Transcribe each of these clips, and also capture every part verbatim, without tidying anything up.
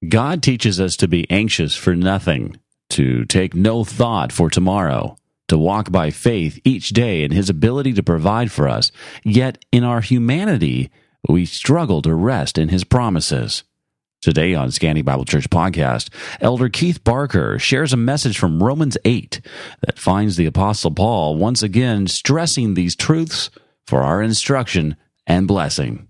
God teaches us to be anxious for nothing, to take no thought for tomorrow, to walk by faith each day in His ability to provide for us, yet in our humanity, we struggle to rest in His promises. Today on Scanty Bible Church Podcast, Elder Keith Barker shares a message from Romans eight that finds the Apostle Paul once again stressing these truths for our instruction and blessing.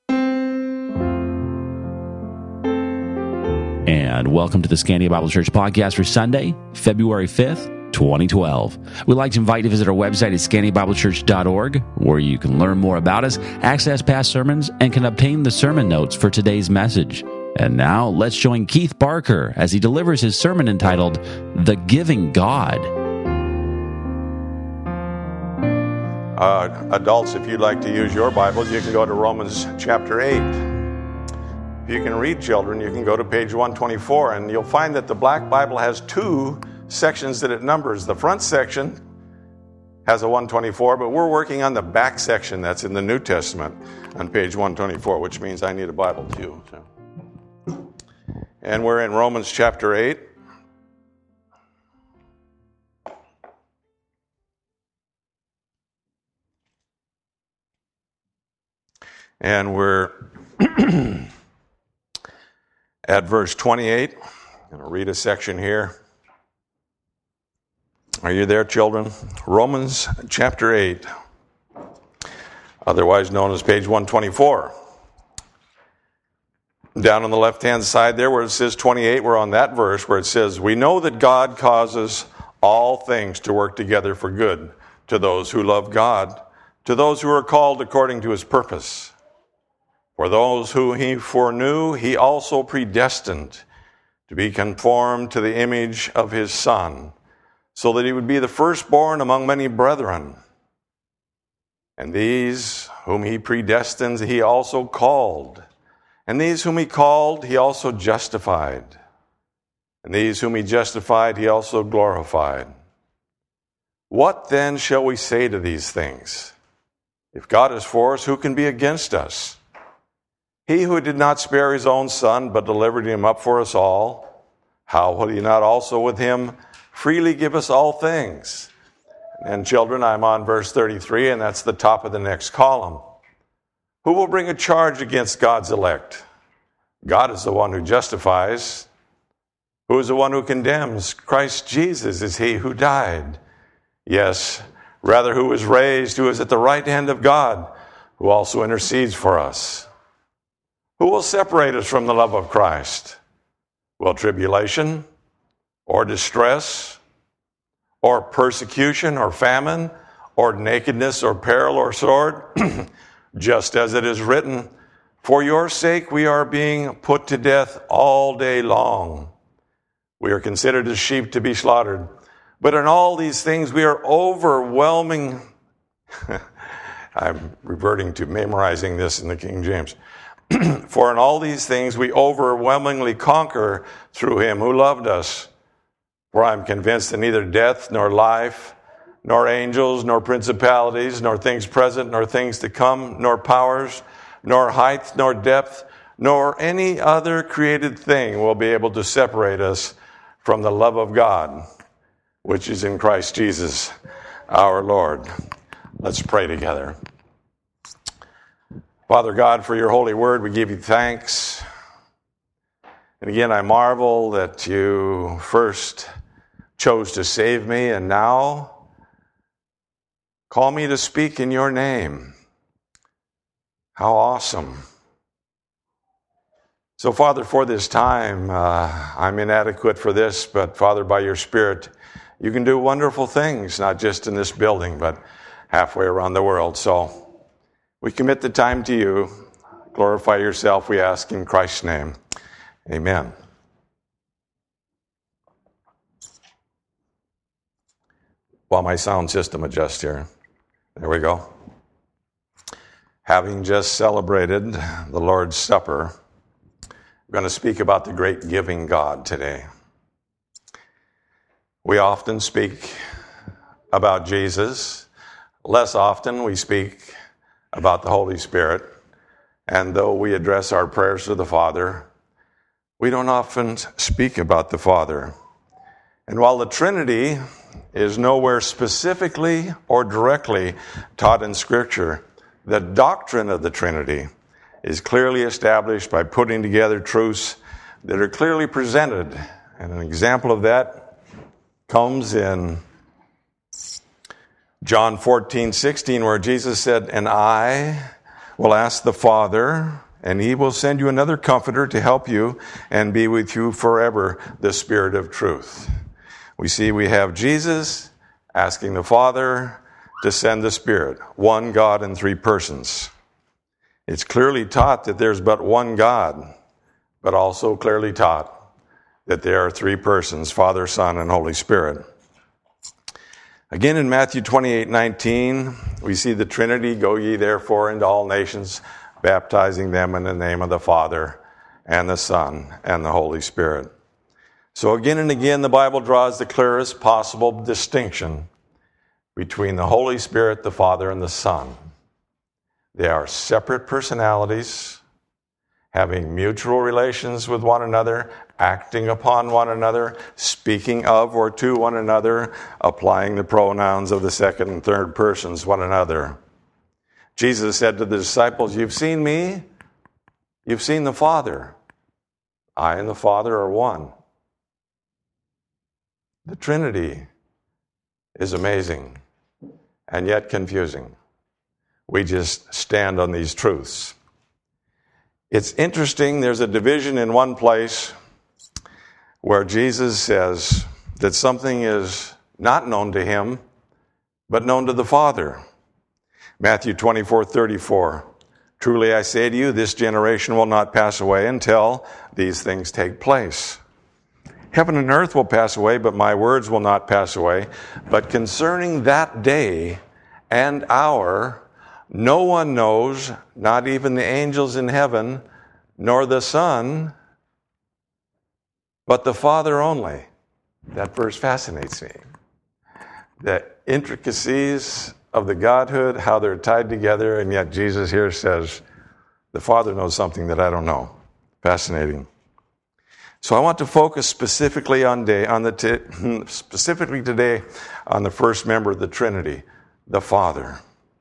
And welcome to the Scanty Bible Church Podcast for Sunday, February fifth, twenty twelve. We'd like to invite you to visit our website at scanty bible church dot org, where you can learn more about us, access past sermons, and can obtain the sermon notes for today's message. And now, let's join Keith Barker as he delivers his sermon entitled, The Giving God. Uh, adults, if you'd like to use your Bibles, you can go to Romans chapter eight. If you can read, children, you can go to page one twenty-four, and you'll find that the Black Bible has two sections that it numbers. The front section has a one twenty-four, but we're working on the back section that's in the New Testament on page one twenty-four, which means I need a Bible too. So. And we're in Romans chapter eight. And we're at verse twenty-eight. I'm going to read a section here. Are you there, children? Romans chapter eight, otherwise known as page one twenty-four. Down on the left-hand side there where it says twenty-eight, we're on that verse where it says, "We know that God causes all things to work together for good to those who love God, to those who are called according to His purpose. For those who He foreknew, He also predestined to be conformed to the image of His Son, so that He would be the firstborn among many brethren. And these whom He predestined, He also called. And these whom He called, He also justified. And these whom He justified, He also glorified. What then shall we say to these things? If God is for us, who can be against us? He who did not spare His own Son, but delivered Him up for us all, how will He not also with Him freely give us all things?" And children, I'm on verse thirty-three, and that's the top of the next column. Who will bring a charge against God's elect? God is the one who justifies. Who is the one who condemns? Christ Jesus is He who died. Yes, rather who was raised, who is at the right hand of God, who also intercedes for us. Who will separate us from the love of Christ? Will tribulation, or distress, or persecution, or famine, or nakedness, or peril, or sword? Just as it is written, "For your sake we are being put to death all day long. We are considered as sheep to be slaughtered. But in all these things we are overwhelming." I'm reverting to memorizing this in the King James. "For in all these things we overwhelmingly conquer through Him who loved us. For I am convinced that neither death nor life, nor angels, nor principalities, nor things present, nor things to come, nor powers, nor height, nor depth, nor any other created thing will be able to separate us from the love of God, which is in Christ Jesus our Lord." Let's pray together. Father God, for your holy word, we give you thanks. And again, I marvel that you first chose to save me and now call me to speak in your name. How awesome. So, Father, for this time, uh, I'm inadequate for this, but Father, by your Spirit, you can do wonderful things, not just in this building, but halfway around the world. So, we commit the time to you. Glorify yourself, we ask in Christ's name. Amen. While my sound system adjusts here. There we go. Having just celebrated the Lord's Supper, I'm going to speak about the great giving God today. We often speak about Jesus. Less often we speak about the Holy Spirit. And though we address our prayers to the Father, we don't often speak about the Father. And while the Trinity is nowhere specifically or directly taught in Scripture, the doctrine of the Trinity is clearly established by putting together truths that are clearly presented. And an example of that comes in John fourteen sixteen, where Jesus said, "And I will ask the Father, and he will send you another comforter to help you and be with you forever, the Spirit of truth." We see we have Jesus asking the Father to send the Spirit, one God in three persons. It's clearly taught that there's but one God, but also clearly taught that there are three persons, Father, Son, and Holy Spirit. Again, in Matthew twenty-eight nineteen, we see the Trinity, "Go ye therefore into all nations, baptizing them in the name of the Father and the Son and the Holy Spirit." So again and again, the Bible draws the clearest possible distinction between the Holy Spirit, the Father, and the Son. They are separate personalities, having mutual relations with one another, acting upon one another, speaking of or to one another, applying the pronouns of the second and third persons one another. Jesus said to the disciples, "You've seen me, you've seen the Father. I and the Father are one." The Trinity is amazing and yet confusing. We just stand on these truths. It's interesting, there's a division in one place where Jesus says that something is not known to him, but known to the Father. Matthew twenty-four thirty-four, "Truly I say to you, this generation will not pass away until these things take place. Heaven and earth will pass away, but my words will not pass away. But concerning that day and hour, no one knows, not even the angels in heaven, nor the Son, but the Father only." That verse fascinates me. The intricacies of the Godhood, how they're tied together, and yet Jesus here says, the Father knows something that I don't know. Fascinating. So I want to focus specifically on day, on the t- specifically today on the first member of the Trinity, the Father.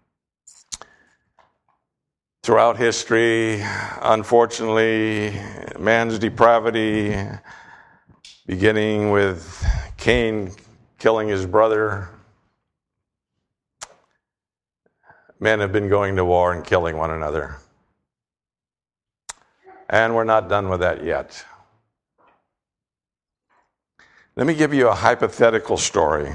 Throughout history, unfortunately, man's depravity, beginning with Cain killing his brother, men have been going to war and killing one another. And we're not done with that yet. Let me give you a hypothetical story.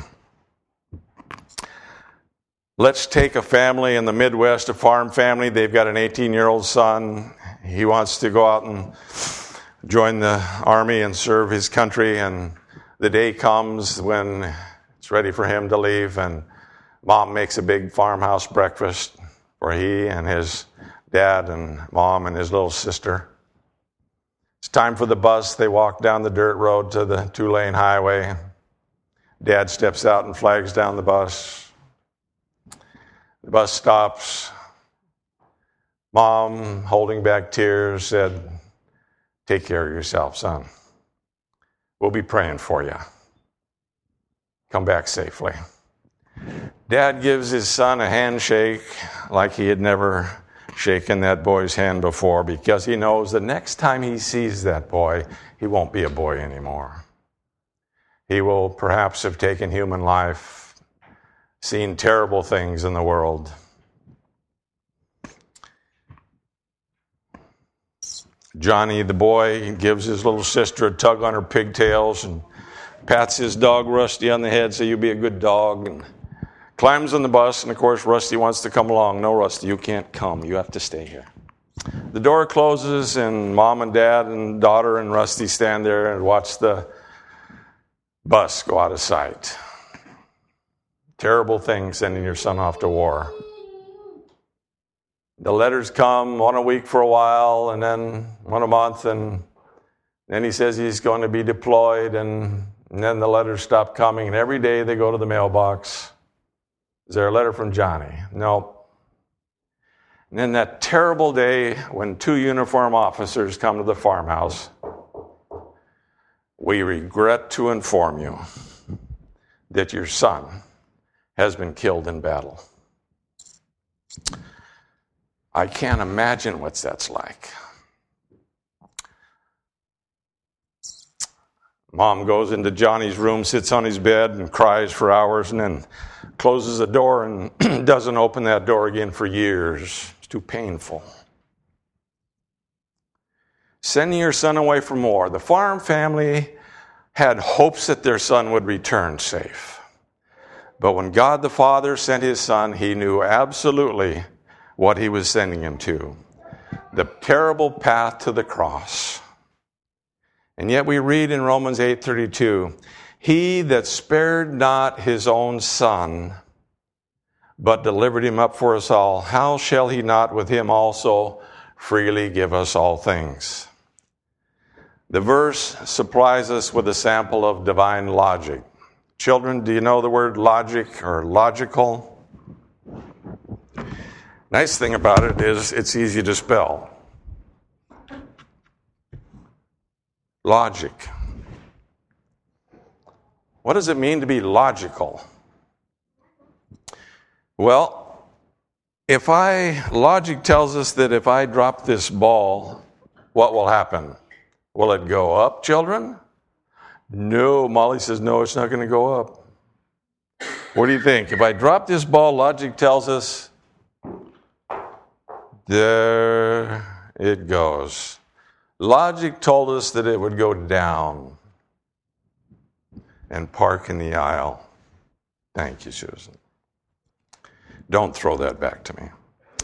Let's take a family in the Midwest, a farm family. They've got an eighteen-year-old son. He wants to go out and join the army and serve his country. And the day comes when it's ready for him to leave. And mom makes a big farmhouse breakfast for he and his dad and mom and his little sister. It's time for the bus. They walk down the dirt road to the two-lane highway. Dad steps out and flags down the bus. The bus stops. Mom, holding back tears, said, "Take care of yourself, son. We'll be praying for you. Come back safely." Dad gives his son a handshake like he had never shaken that boy's hand before, because he knows the next time he sees that boy, he won't be a boy anymore. He will perhaps have taken human life, seen terrible things in the world. Johnny, the boy, gives his little sister a tug on her pigtails and pats his dog Rusty on the head, so you be a good dog, and climbs on the bus, and of course Rusty wants to come along. "No, Rusty, you can't come. You have to stay here." The door closes, and mom and dad and daughter and Rusty stand there and watch the bus go out of sight. Terrible thing, sending your son off to war. The letters come, one a week for a while, and then one a month, and then he says he's going to be deployed, and, and then the letters stop coming, and every day they go to the mailbox. "Is there a letter from Johnny?" "No." And then that terrible day when two uniformed officers come to the farmhouse we regret to inform you that your son has been killed in battle. I can't imagine what that's like. Mom goes into Johnny's room, sits on his bed, and cries for hours, and then closes the door and doesn't open that door again for years. It's too painful. Sending your son away for war. The farm family had hopes that their son would return safe. But when God the Father sent his son, he knew absolutely what he was sending him to. The terrible path to the cross. And yet we read in Romans eight thirty-two, he that spared not his own son, but delivered him up for us all, how shall he not with him also freely give us all things? The verse supplies us with a sample of divine logic. Children, do you know the word logic or logical? Nice thing about it is it's easy to spell. Logic. What does it mean to be logical? Well, if I, logic tells us that if I drop this ball, what will happen? Will it go up, children? No, Molly says, no, it's not going to go up. What do you think? If I drop this ball, logic tells us, there it goes. Logic told us that it would go down and park in the aisle. Thank you, Susan. Don't throw that back to me.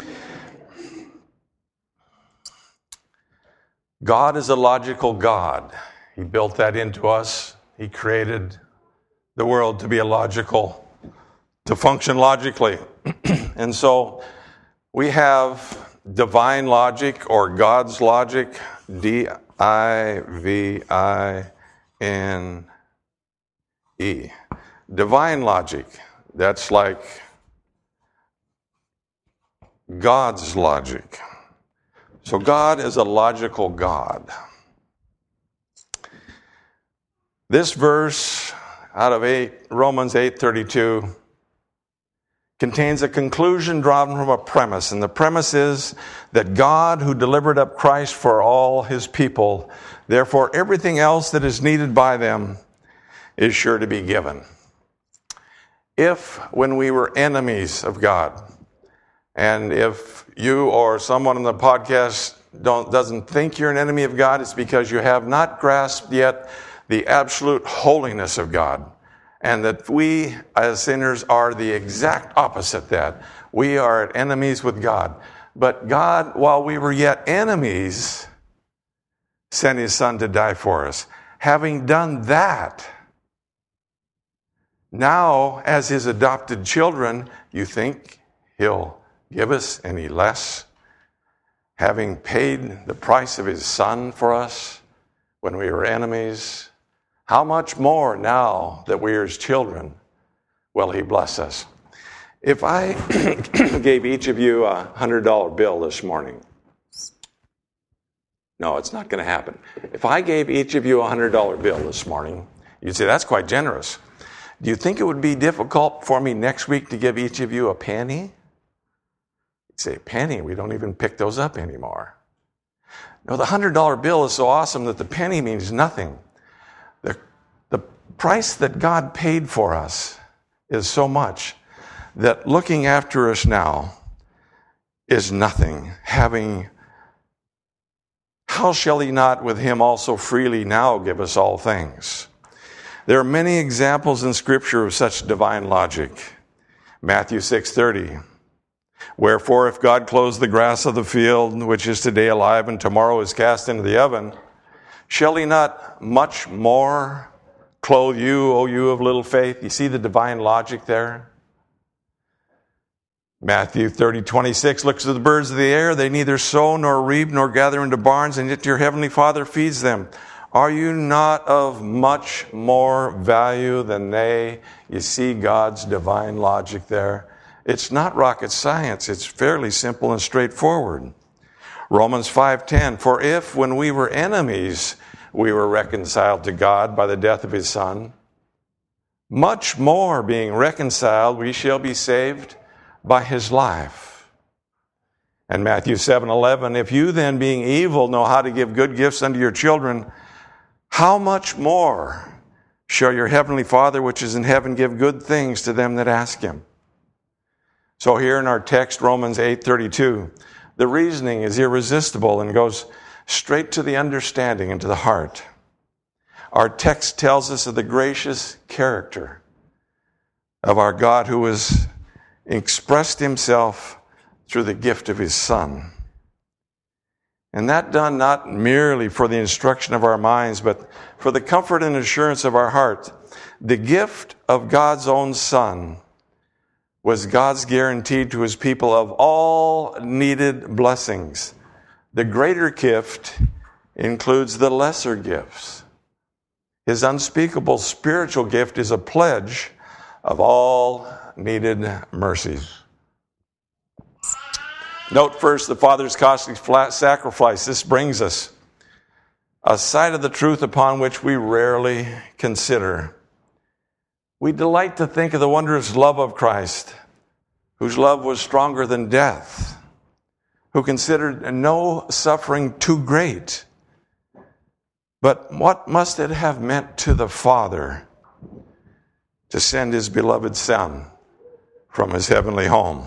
God is a logical God. He built that into us. He created the world to be a logical, to function logically. And so we have divine logic or God's logic, D I V I N E. Divine logic, that's like God's logic. So God is a logical God. This verse out of eight, Romans eight thirty-two contains a conclusion drawn from a premise. And the premise is that God, who delivered up Christ for all his people, therefore everything else that is needed by them is sure to be given. If, when we were enemies of God, and if you or someone on the podcast don't, doesn't think you're an enemy of God, it's because you have not grasped yet the absolute holiness of God. And that we, as sinners, are the exact opposite that. We are at enemies with God. But God, while we were yet enemies, sent his son to die for us. Having done that, now, as his adopted children, you think he'll give us any less? Having paid the price of his son for us when we were enemies, how much more now that we are his children will he bless us? If I gave each of you a one hundred dollar bill this morning, no, it's not going to happen. If I gave each of you a one hundred dollar bill this morning, you'd say, that's quite generous. Do you think it would be difficult for me next week to give each of you a penny? You'd say, penny? We don't even pick those up anymore. No, the one hundred dollar bill is so awesome that the penny means nothing. The, the price that God paid for us is so much that looking after us now is nothing. Having, how shall he not with him also freely now give us all things? There are many examples in Scripture of such divine logic. Matthew six thirty. Wherefore, if God clothes the grass of the field, which is today alive and tomorrow is cast into the oven, shall he not much more clothe you, O you of little faith? You see the divine logic there? Matthew thirty twenty-six looks at the birds of the air. They neither sow nor reap nor gather into barns, and yet your heavenly Father feeds them. Are you not of much more value than they? You see God's divine logic there. It's not rocket science. It's fairly simple and straightforward. Romans five ten, for if when we were enemies, we were reconciled to God by the death of his Son, much more being reconciled, we shall be saved by his life. And Matthew seven eleven, if you then being evil know how to give good gifts unto your children, how much more shall your heavenly Father which is in heaven give good things to them that ask him? So here in our text, Romans eight thirty-two, the reasoning is irresistible and goes straight to the understanding and to the heart. Our text tells us of the gracious character of our God who has expressed himself through the gift of his Son. And that done not merely for the instruction of our minds, but for the comfort and assurance of our heart. The gift of God's own Son was God's guarantee to his people of all needed blessings. The greater gift includes the lesser gifts. His unspeakable spiritual gift is a pledge of all needed mercies. Note first the Father's costly sacrifice. This brings us a side of the truth upon which we rarely consider. We delight to think of the wondrous love of Christ, whose love was stronger than death, who considered no suffering too great. But what must it have meant to the Father to send his beloved Son from his heavenly home?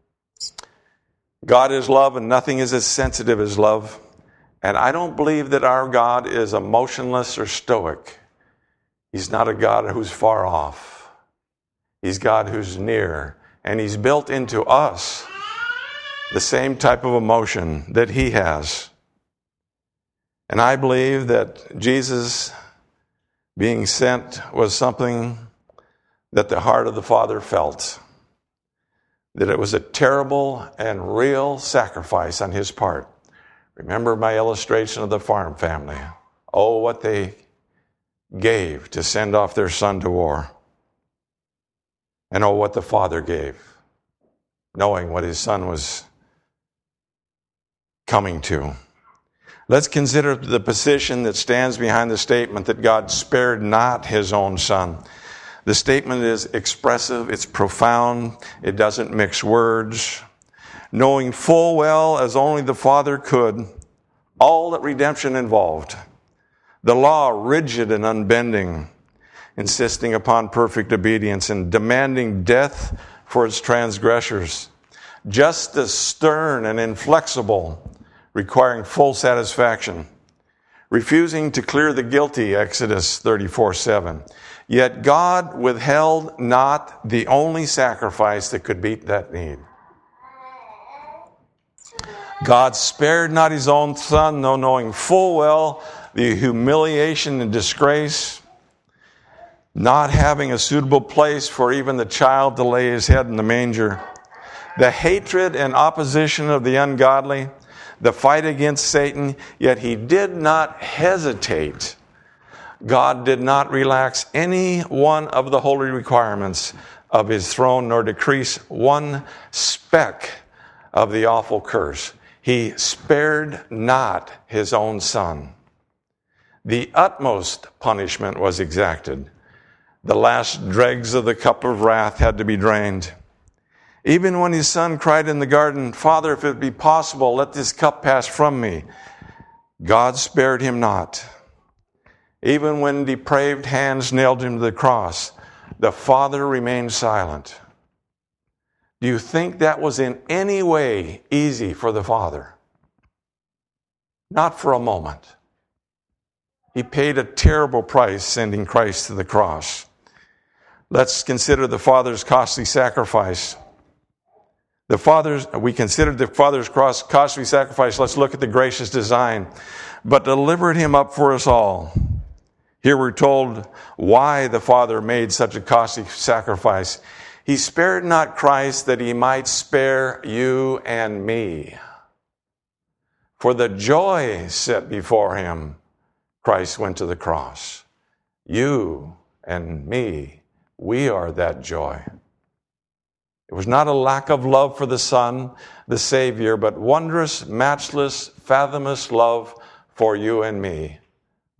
God is love, and nothing is as sensitive as love. And I don't believe that our God is emotionless or stoic. He's not a God who's far off. He's God who's near. And he's built into us the same type of emotion that he has. And I believe that Jesus being sent was something that the heart of the Father felt. That it was a terrible and real sacrifice on his part. Remember my illustration of the farm family. Oh, what they gave to send off their son to war. And oh, what the Father gave, knowing what his Son was coming to. Let's consider the position that stands behind the statement that God spared not his own Son. The statement is expressive, it's profound, it doesn't mix words. Knowing full well, as only the Father could, all that redemption involved. The law rigid and unbending, insisting upon perfect obedience and demanding death for its transgressors. Justice stern and inflexible, requiring full satisfaction. Refusing to clear the guilty, Exodus thirty-four seven. Yet God withheld not the only sacrifice that could meet that need. God spared not his own Son, though knowing full well the humiliation and disgrace, not having a suitable place for even the child to lay his head in the manger, the hatred and opposition of the ungodly, the fight against Satan, yet he did not hesitate. God did not relax any one of the holy requirements of his throne, nor decrease one speck of the awful curse. He spared not his own Son. The utmost punishment was exacted. The last dregs of the cup of wrath had to be drained. Even when his Son cried in the garden, Father, if it be possible, let this cup pass from me, God spared him not. Even when depraved hands nailed him to the cross, the Father remained silent. Do you think that was in any way easy for the Father? Not for a moment. He paid a terrible price sending Christ to the cross. Let's consider the Father's costly sacrifice. The Father's, we considered the Father's cross, costly sacrifice. Let's look at the gracious design. But delivered him up for us all. Here we're told why the Father made such a costly sacrifice. He spared not Christ that he might spare you and me. For the joy set before him, Christ went to the cross. You and me, we are that joy. It was not a lack of love for the Son, the Savior, but wondrous, matchless, fathomless love for you and me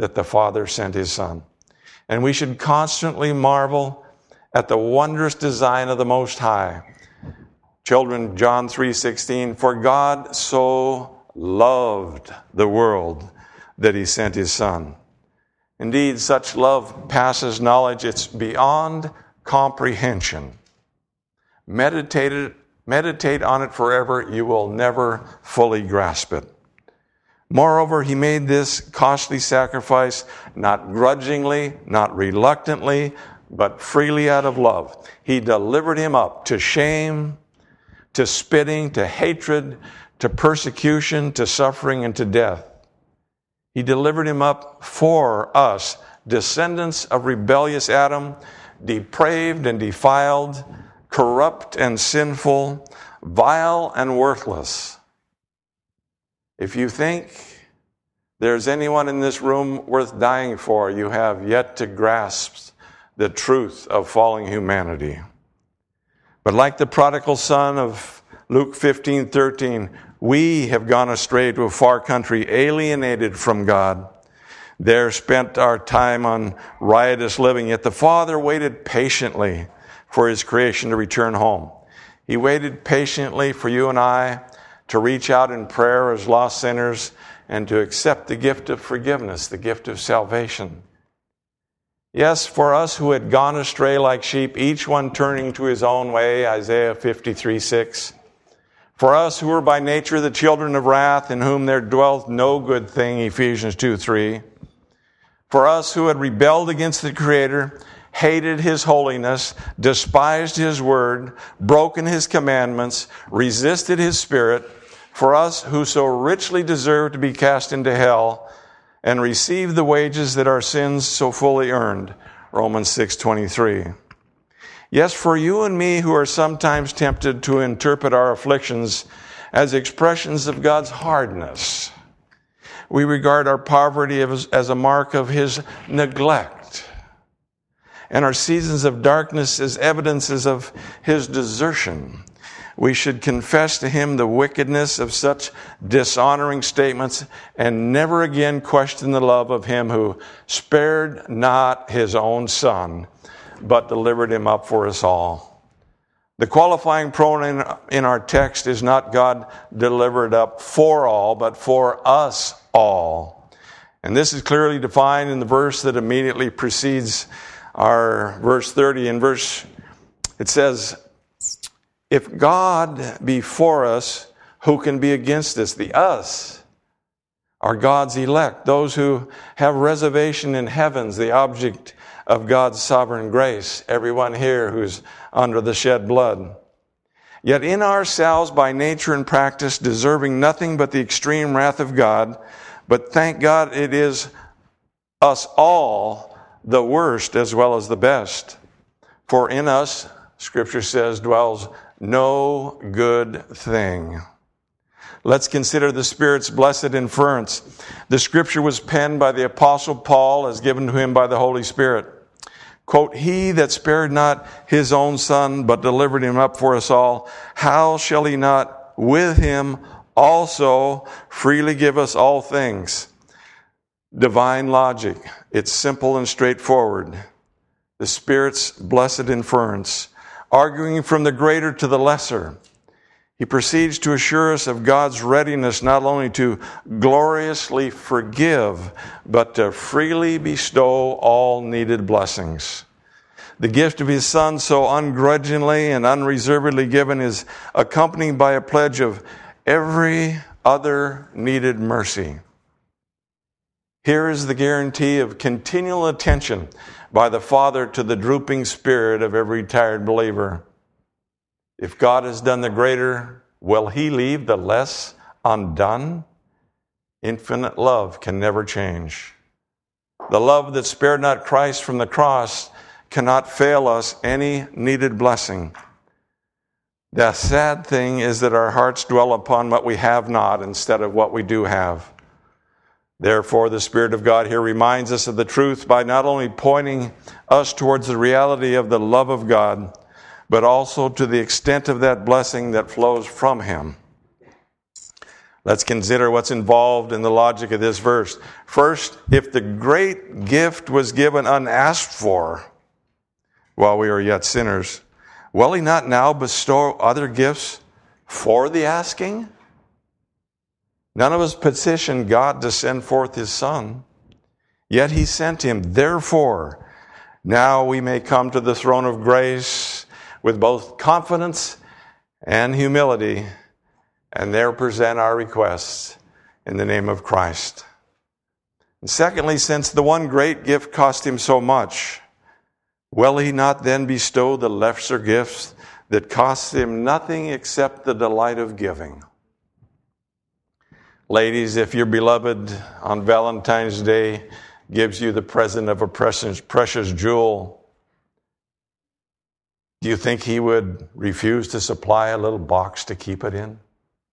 that the Father sent his Son. And we should constantly marvel at the wondrous design of the Most High. Children, John three sixteen, for God so loved the world that he sent his Son. Indeed, such love passes knowledge. It's beyond comprehension. Meditate it, meditate on it forever. You will never fully grasp it. Moreover, he made this costly sacrifice not grudgingly, not reluctantly, but freely out of love. He delivered him up to shame, to spitting, to hatred, to persecution, to suffering, and to death. He delivered him up for us, descendants of rebellious Adam, depraved and defiled, corrupt and sinful, vile and worthless. If you think there's anyone in this room worth dying for, you have yet to grasp the truth of falling humanity. But like the prodigal son of Luke fifteen thirteen, we have gone astray to a far country, alienated from God. There spent our time on riotous living, yet the Father waited patiently for his creation to return home. He waited patiently for you and I to reach out in prayer as lost sinners and to accept the gift of forgiveness, the gift of salvation. Yes, for us who had gone astray like sheep, each one turning to his own way, Isaiah fifty-three six. For us who were by nature the children of wrath, in whom there dwelleth no good thing, Ephesians two three. For us who had rebelled against the Creator, hated his holiness, despised his word, broken his commandments, resisted his Spirit, for us who so richly deserve to be cast into hell and receive the wages that our sins so fully earned, Romans six twenty-three. Yes, for you and me who are sometimes tempted to interpret our afflictions as expressions of God's hardness, we regard our poverty as, as a mark of his neglect, and our seasons of darkness as evidences of his desertion. We should confess to him the wickedness of such dishonoring statements and never again question the love of him who spared not his own Son, but delivered him up for us all. The qualifying pronoun in our text is not God delivered up for all, but for us all. And this is clearly defined in the verse that immediately precedes our verse thirty. In verse, it says, if God be for us, who can be against us? The us are God's elect, those who have reservation in heavens, the object of God's sovereign grace, everyone here who's under the shed blood. Yet in ourselves, by nature and practice, deserving nothing but the extreme wrath of God, but thank God it is us all, the worst as well as the best. For in us, Scripture says, dwells no good thing. Let's consider the Spirit's blessed inference. The Scripture was penned by the Apostle Paul as given to him by the Holy Spirit. Quote, he that spared not his own Son, but delivered him up for us all, how shall he not with him also freely give us all things? Divine logic. It's simple and straightforward. The Spirit's blessed inference, arguing from the greater to the lesser. He proceeds to assure us of God's readiness not only to gloriously forgive, but to freely bestow all needed blessings. The gift of his Son, so ungrudgingly and unreservedly given, is accompanied by a pledge of every other needed mercy. Here is the guarantee of continual attention by the Father to the drooping spirit of every tired believer. If God has done the greater, will he leave the less undone? Infinite love can never change. The love that spared not Christ from the cross cannot fail us any needed blessing. The sad thing is that our hearts dwell upon what we have not instead of what we do have. Therefore, the Spirit of God here reminds us of the truth by not only pointing us towards the reality of the love of God, but also to the extent of that blessing that flows from him. Let's consider what's involved in the logic of this verse. First, if the great gift was given unasked for while we were yet sinners, will he not now bestow other gifts for the asking? None of us petitioned God to send forth his Son, yet he sent him. Therefore, now we may come to the throne of grace with both confidence and humility, and there present our requests in the name of Christ. And secondly, since the one great gift cost him so much, will he not then bestow the lesser gifts that cost him nothing except the delight of giving? Ladies, if your beloved on Valentine's Day gives you the present of a precious, precious jewel, do you think he would refuse to supply a little box to keep it in?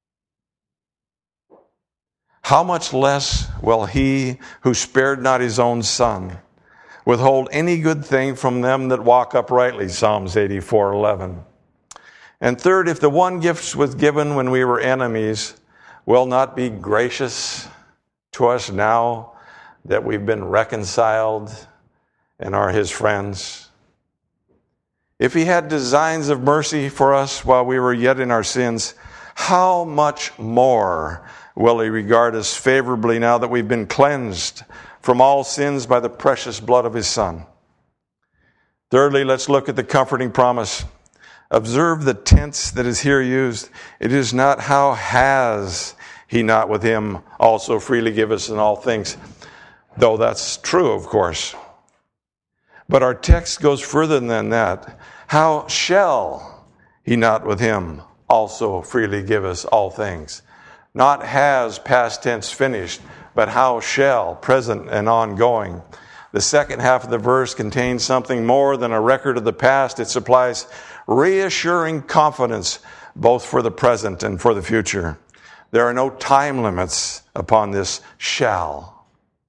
How much less will he who spared not his own Son withhold any good thing from them that walk uprightly? Psalms eighty-four eleven. And third, if the one gift was given when we were enemies, will not be gracious to us now that we've been reconciled and are his friends? If he had designs of mercy for us while we were yet in our sins, how much more will he regard us favorably now that we've been cleansed from all sins by the precious blood of his Son? Thirdly, let's look at the comforting promise. Observe the tense that is here used. It is not how has he not with him also freely give us in all things, though that's true, of course. But our text goes further than that. How shall he not with him also freely give us all things? Not has, past tense, finished, but how shall, present and ongoing. The second half of the verse contains something more than a record of the past. It supplies reassuring confidence both for the present and for the future. There are no time limits upon this shall.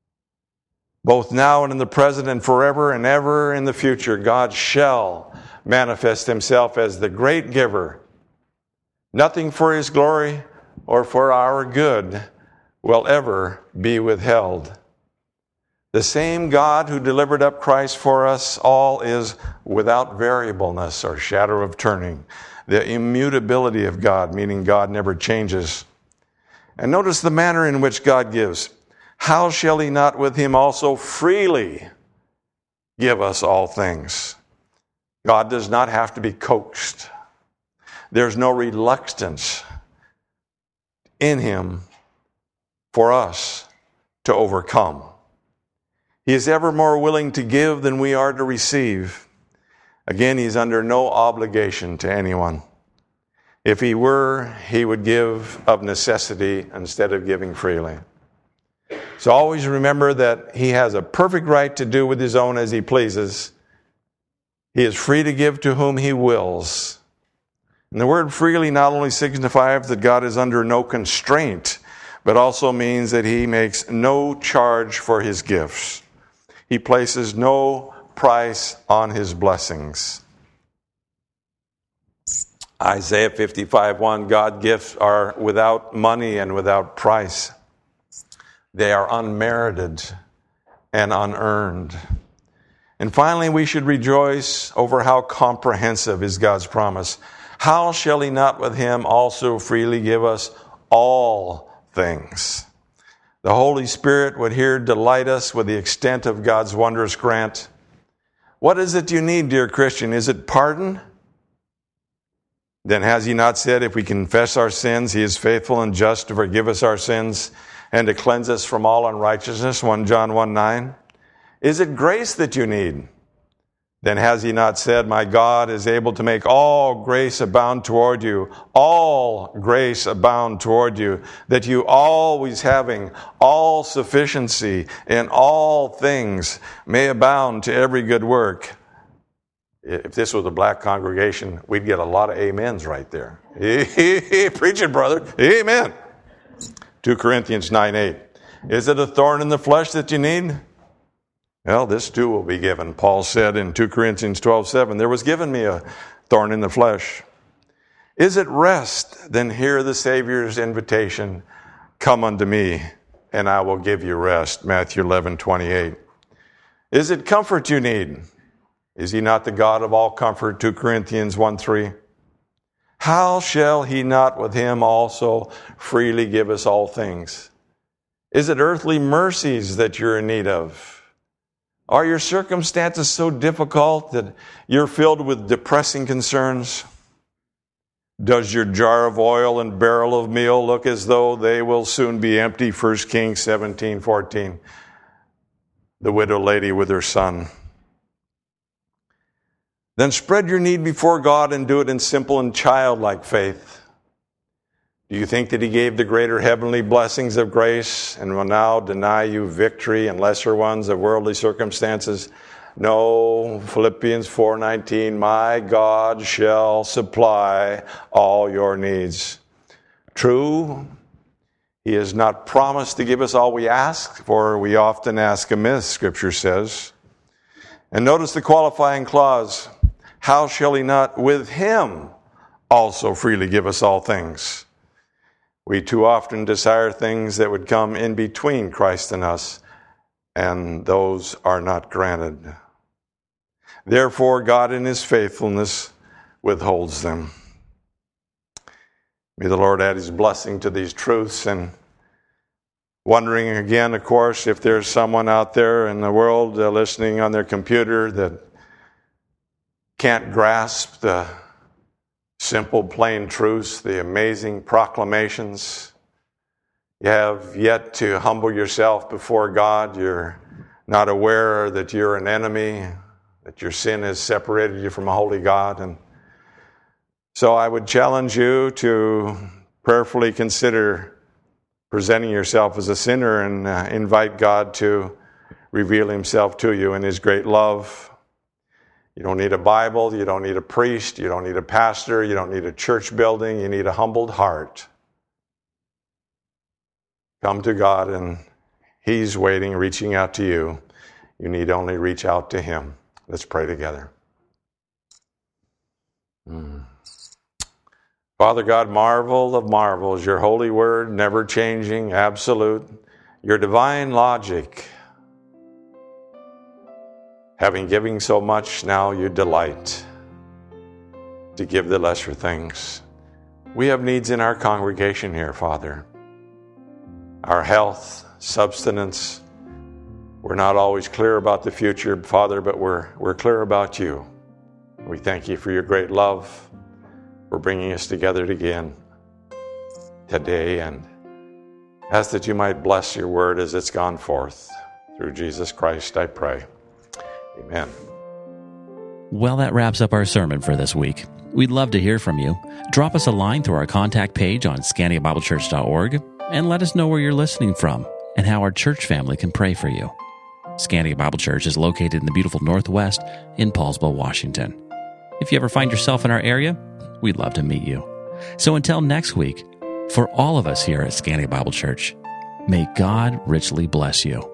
Both now and in the present and forever and ever in the future, God shall manifest himself as the great giver. Nothing for his glory or for our good will ever be withheld. The same God who delivered up Christ for us all is without variableness or shadow of turning. The immutability of God, meaning God never changes. And notice the manner in which God gives. How shall he not with him also freely give us all things? God does not have to be coaxed. There's no reluctance in him for us to overcome. He is ever more willing to give than we are to receive. Again, he's under no obligation to anyone. If he were, he would give of necessity instead of giving freely. So always remember that he has a perfect right to do with his own as he pleases. He is free to give to whom he wills. And the word freely not only signifies that God is under no constraint, but also means that he makes no charge for his gifts. He places no price on his blessings. Isaiah fifty-five one, God's gifts are without money and without price. They are unmerited and unearned. And finally, we should rejoice over how comprehensive is God's promise. How shall he not with him also freely give us all things? The Holy Spirit would here delight us with the extent of God's wondrous grant. What is it you need, dear Christian? Is it pardon? Then has he not said, if we confess our sins, he is faithful and just to forgive us our sins and to cleanse us from all unrighteousness? First John one nine. Is it grace that you need? Then has he not said, my God is able to make all grace abound toward you, all grace abound toward you, that you always having all sufficiency in all things may abound to every good work. If this was a black congregation, we'd get a lot of amens right there. Preach it, brother. Amen. Second Corinthians nine eight. Is it a thorn in the flesh that you need? Well, this too will be given. Paul said in Second Corinthians twelve seven, there was given me a thorn in the flesh. Is it rest? Then hear the Savior's invitation. Come unto me, and I will give you rest. Matthew eleven twenty-eight. Is it comfort you need? Is he not the God of all comfort? Second Corinthians one three. How shall he not with him also freely give us all things? Is it earthly mercies that you're in need of? Are your circumstances so difficult that you're filled with depressing concerns? Does your jar of oil and barrel of meal look as though they will soon be empty? First Kings seventeen fourteen. The widow lady with her son. Then spread your need before God and do it in simple and childlike faith. Do you think that he gave the greater heavenly blessings of grace and will now deny you victory and lesser ones of worldly circumstances? No, Philippians four nineteen, my God shall supply all your needs. True, he has not promised to give us all we ask, for we often ask amiss, Scripture says. And notice the qualifying clause, how shall he not with him also freely give us all things? We too often desire things that would come in between Christ and us, and those are not granted. Therefore, God in his faithfulness withholds them. May the Lord add his blessing to these truths. And wondering again, of course, if there's someone out there in the world uh, listening on their computer that can't grasp the simple, plain truths, the amazing proclamations. You have yet to humble yourself before God. You're not aware that you're an enemy, that your sin has separated you from a holy God. And so I would challenge you to prayerfully consider presenting yourself as a sinner and uh, invite God to reveal himself to you in his great love. You don't need a Bible, you don't need a priest, you don't need a pastor, you don't need a church building, you need a humbled heart. Come to God and he's waiting, reaching out to you. You need only reach out to him. Let's pray together. Mm. Father God, marvel of marvels, your holy word, never changing, absolute, your divine logic. Having given so much, now you delight to give the lesser things. We have needs in our congregation here, Father. Our health, substance. We're not always clear about the future, Father, but we're, we're clear about you. We thank you for your great love, for bringing us together again today, and ask that you might bless your word as it's gone forth. Through Jesus Christ, I pray. Amen. Well, that wraps up our sermon for this week. We'd love to hear from you. Drop us a line through our contact page on scandia bible church dot org and let us know where you're listening from and how our church family can pray for you. Scandia Bible Church is located in the beautiful Northwest in Paulsville, Washington. If you ever find yourself in our area, we'd love to meet you. So until next week, for all of us here at Scandia Bible Church, may God richly bless you.